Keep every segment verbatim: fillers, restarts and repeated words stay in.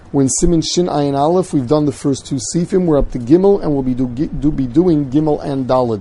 We're in Siman Shin Ayin Aleph. We've done the first two Sifim. We're up to Gimel, and we'll be, do, do, be doing Gimel and Daled.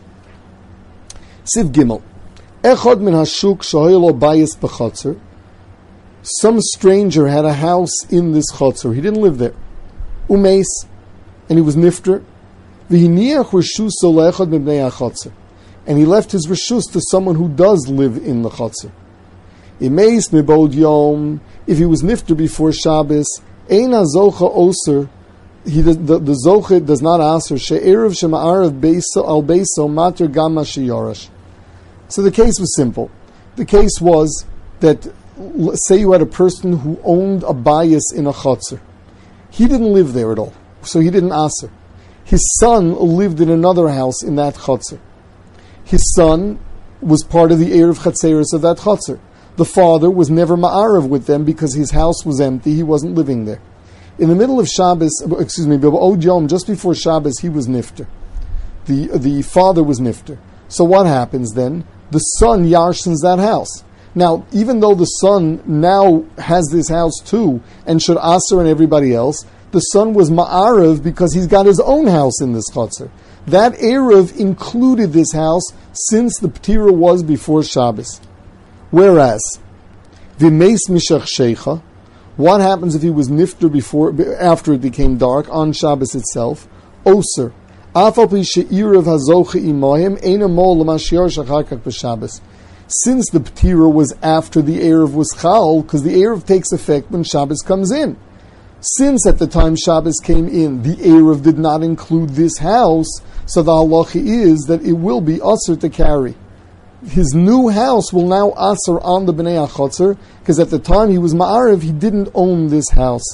Siv Gimel. Echad min hashuk shohelo bayis b'chotzer. Some stranger had a house in this chotzer. He didn't live there. Umeis, and he was nifter. V'hiniach reshuso le'echad mibnei hachotzer. And he left his reshus to someone who does live in the chotzer. Imeis mibod yom. If he was nifter before Shabbos, Eina zocha oser, he the, the, the zocha does not aser she'erev shema'arav beiso al beiso mater gamma she'yorash. So the case was simple. The case was that, say you had a person who owned a bias in a chotzer. He didn't live there at all, so he didn't aser. His son lived in another house in that chotzer. His son was part of the erev chatzeres of that chotzer. The father was never ma'arav with them because his house was empty, he wasn't living there. In the middle of Shabbos, excuse me, B'od Yom, just before Shabbos, he was nifter. The, the father was nifter. So what happens then? The son yarshens that house. Now, even though the son now has this house too, and should aser and everybody else, the son was ma'arav because he's got his own house in this chotzer. That erev included this house since the ptira was before Shabbos. Whereas, v'meis mishach sheikha, what happens if he was nifter before, after it became dark, on Shabbos itself? Oser. Afal pi she'irav hazoche imohim, eina mol l'mashiar shachakak b'Shabbos. Since the ptira was after the erev was chal, because the erev takes effect when Shabbos comes in. Since at the time Shabbos came in, the erev did not include this house, so the halacha is that it will be usher to carry. His new house will now aser on the Bnei HaChotzer, because at the time he was ma'arav, he didn't own this house.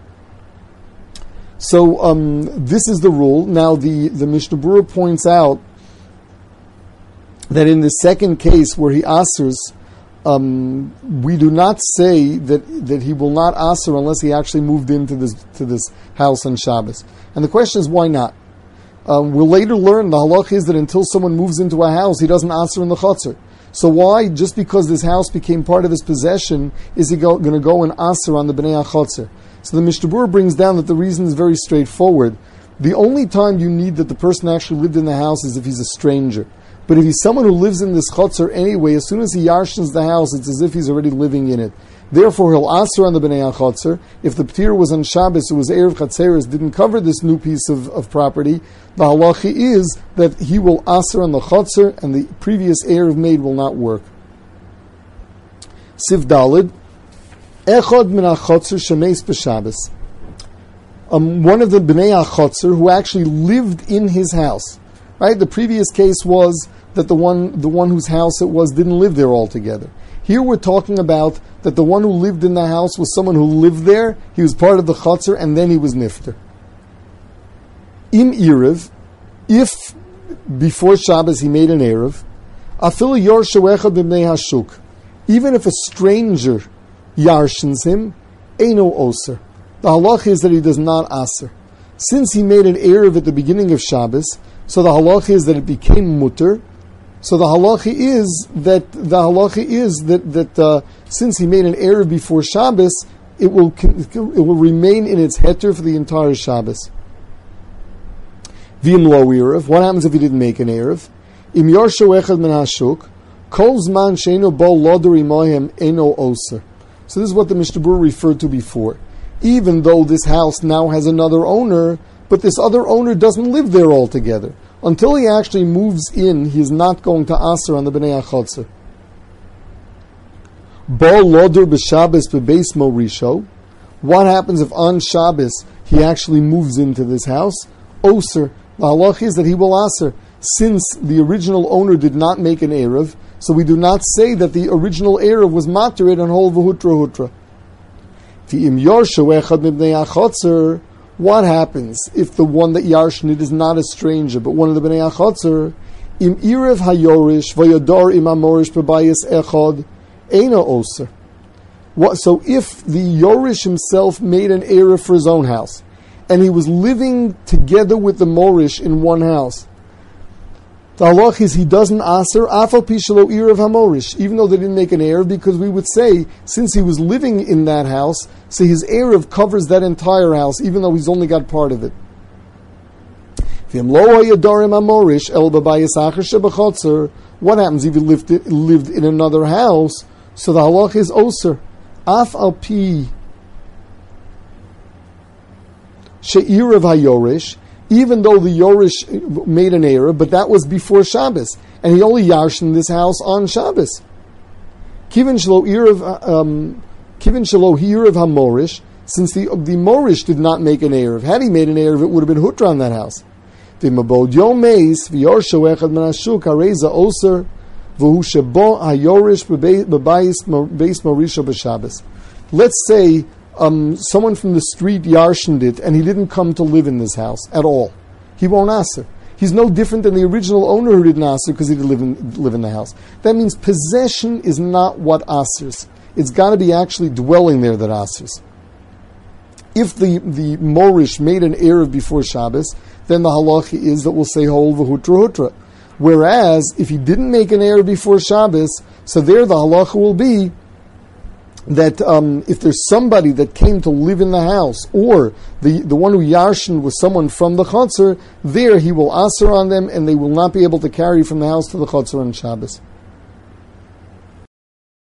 So um, this is the rule. Now the, the Mishnah Berurah points out that in the second case where he asers, um, we do not say that, that he will not aser unless he actually moved into this to this house on Shabbos. And the question is, why not? Um, we'll later learn the halach is that until someone moves into a house, he doesn't aser in the chotzer. So why, just because this house became part of his possession, is he going to go and aser on the Bnei HaChotzer? So the Mishnah Berurah brings down that the reason is very straightforward. The only time you need that the person actually lived in the house is if he's a stranger. But if he's someone who lives in this chotzer anyway, as soon as he yarshens the house, it's as if he's already living in it. Therefore, he'll aser on the Bnei HaChotzer. If the ptir was on Shabbos, it was erev chatzeres, didn't cover this new piece of, of property, the halachi is that he will aser on the chotzer, and the previous erev made will not work. Siv Daled, echad min hachotzer shemeis b'Shabbos. Um, one of the Bnei HaChotzer who actually lived in his house. Right? The previous case was that the one the one whose house it was didn't live there altogether. Here we're talking about that the one who lived in the house was someone who lived there, he was part of the chotzer, and then he was nifter. Im Erev, if before Shabbos he made an Erev, afilu yorshu echad b'bnei hashuk, even if a stranger yarshens him, eino oser. The halach is that he does not aser. Since he made an Erev at the beginning of Shabbos, so the halacha is that it became mutter. So the halacha is that the halacha is that that uh, since he made an erev before Shabbos, it will it will remain in its heter for the entire Shabbos. V'im lo erev. What happens if he didn't make an erev? Im yarshu echad min hashuk, kol zman sheino bo loder imohem eno oser. So this is what the Mishnah Berurah referred to before. Even though this house now has another owner, but this other owner doesn't live there altogether. Until he actually moves in, he is not going to aser on the Bnei HaChotzer. Bo loder b'Shabbos b'beis morisho. What happens if on Shabbos he actually moves into this house? Oser. The halach is that he will aser. Since the original owner did not make an erev, so we do not say that the original erev was materit and whole v'hutra hutra. V'im yorshu echad mibnei HaChotzer. What happens if the one that yarshnit is not a stranger, but one of the Bnei HaChotzer? Im irev hayorish v'yodor im amorish b'bayis echad eino oser. What? So if the yorish himself made an erev for his own house, and he was living together with the morish in one house, The halach is he doesn't aser afal pishalo erev hamorish, even though they didn't make an erev, because we would say since he was living in that house, so his erev covers that entire house, even though he's only got part of it. What happens if he lived lived in another house? So the halach is oser af al pi she'irav hayorish. Even though the Yorish made an error, but that was before Shabbos, and he only yarshed this house on Shabbos. Kivin shelo irav, um, kivin shelo hirav hamorish, since the the Morish did not make an error. Had he made an error, it would have been hutra on that house. V'mabod yom meis v'yorsho echad min hashuk hareza oser v'hu shebo hayorish b'bayis beis morisha b'Shabbos. Let's say Um, someone from the street yarshened it, and he didn't come to live in this house at all. He won't aser. He's no different than the original owner who didn't aser because he didn't live in, live in the house. That means possession is not what asers. It's got to be actually dwelling there that asers. If the, the Morish made an erev before Shabbos, then the halacha is that we'll say hol v'hutra hutra. Whereas, if he didn't make an erev before Shabbos, so there the halacha will be that um, if there's somebody that came to live in the house, or the, the one who yarshen was someone from the chutzner, there he will aser on them, and they will not be able to carry from the house to the chutzner on Shabbos.